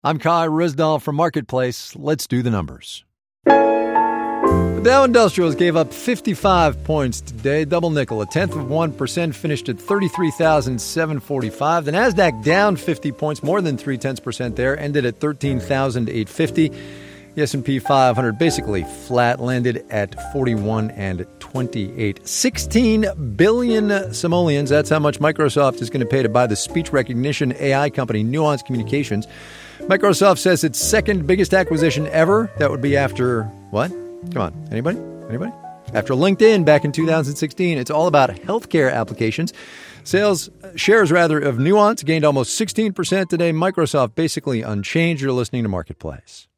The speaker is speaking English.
I'm Kai Rizdal from Marketplace. Let's do the numbers. The Dow Industrials gave up 55 points today, double nickel, 0.1%, finished at 33,745. The Nasdaq down 50 points, more than 0.3% there, ended at 13,850. The S&P 500 basically flat, landed at 41.28. 16 billion simoleons, that's how much Microsoft is going to pay to buy the speech recognition AI company Nuance Communications. Microsoft says its second biggest acquisition ever. That would be after what? Come on, anybody? After LinkedIn back in 2016. It's all about healthcare applications. Shares of Nuance gained almost 16% today. Microsoft basically unchanged. You're listening to Marketplace.